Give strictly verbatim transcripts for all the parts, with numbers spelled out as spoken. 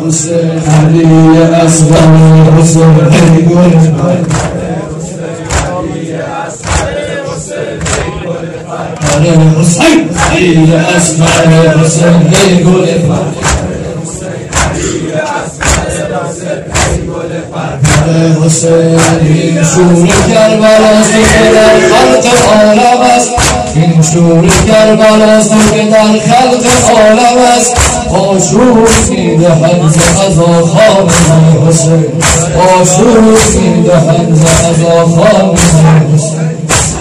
حسین علی اصغر حسین ای گل حسین علی اصغر حسین ای گل حسین این شور کربلاست که در خلق عالم است این شور کربلاست که در خلق عالم است آشوب میدهد ز عزا خانه حسین آشوب میدهد ز عزا خانه حسین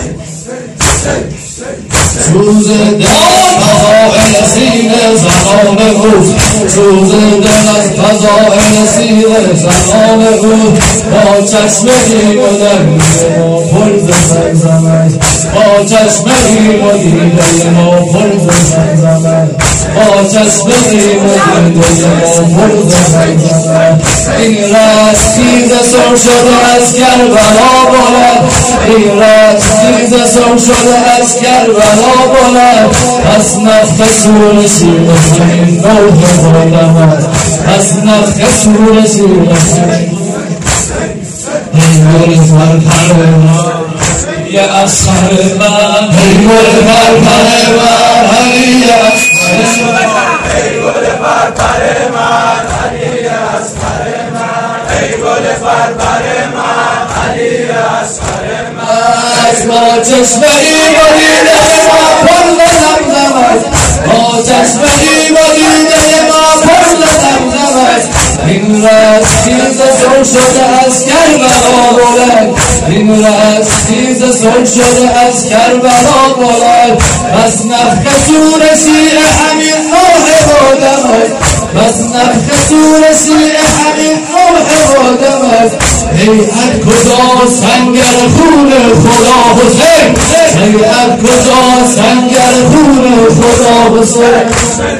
سوز دل فضائل سینه زمان او سوز دل از فضائل سینه زمان او با چشمه و دیده ما پر ز زمزمه با چشمه و دیده ما پر ز زمزمه با چشمه و دیده ما پر ز زمزمه این رشت تیز سر شده از کربلا بلند این رشت تیز سر شده از کربلا بلند پس نفخ سور سینه زمین نوح بلند پس نفخ سور سینه زمین ای گل پرپر من علی اصغر من ای گل پرپر من علی اصغر من ای گل پرپر من علی اصغر من ای گل پرپر من علی اصغر من از ما چشمه ای و دیده ما پر ز زمزمه با چشمه ای و دیده ما پر ز زمزمه این رشت تیز سر شده از کربلا بلند این رشت تیز سر شده از کربلا بلند پس نفخ سور سینه همین نوح بادمت پس نفخ سور سینه همین نوح بادمت هیئت کجا سنگر خون خدا حسین هیئت کجا سنگر خون خدا حسین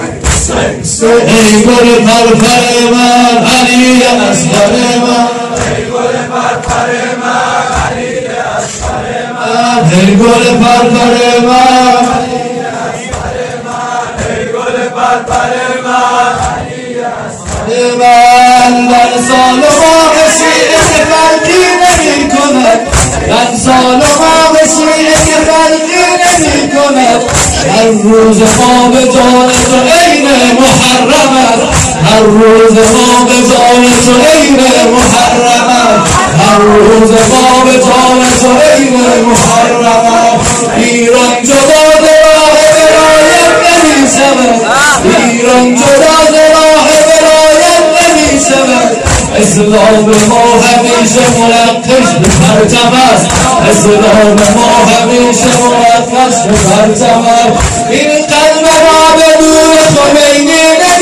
ای گل پرپر من علی اصغر من ای گل پرپر من علی اصغر من ای گل پرپر من علی اصغر من ای گل پرپر من علی اصغر من در سال و ماه شیعه فرقی نمی کند در سال و ماه شیعه فرقی نمی کند هر روز ما به جان تو عین محرم است هر روز ما به جان تو عین محرم است هر روز ما به جان تو عین محرم است ایران جدا ز راه ولایت نمی شود ایران جدا ز راه ولایت نمی شود اسلام ما همیشه منقش به پرچم است اسلام ما همیشه منقش به پرچم است این قلب ما به دور خمینی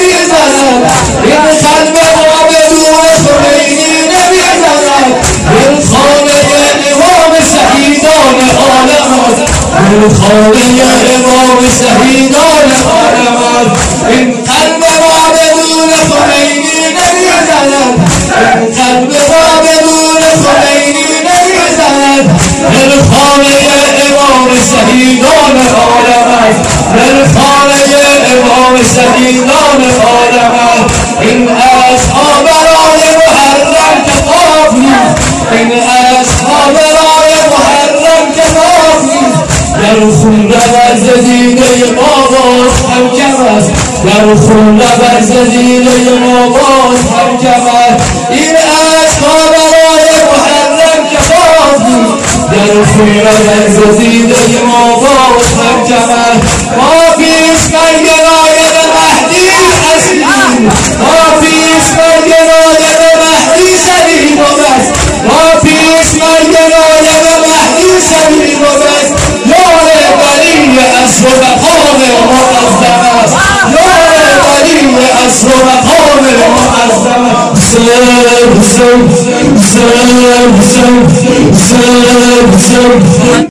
نمیزند این قلب ما به دور خمینی نمیزند این خانه امام شهیدان عالم است این خانه امام شهیدان عالم است این قلب ما به دور خمینی نمیزند این قلب ما به دور خمینی نمیزند این خانه امام شهیدان عالم است این خانه امام شهیدان عالم است این عشقها برای محرم کفاف نیست این عشقها برای محرم کفاف نیست در خون رود ز دیده ما باز هم کم است در خون رود ز دیده ما باز هم کم است این عشقها برای محرم کفاف نیست در خون رود ز دیده ما باز هم کم است ما پیش بر گرایه مهدی هستیم ما پیش بر گرایه مهدی شدیم و بس ما پیش بر گرایه مهدی شدیم و بس یار ولی عصر و مقام معظم است یار ولی عصر و مقام معظم است حسین حسین حسین حسین حسین حسین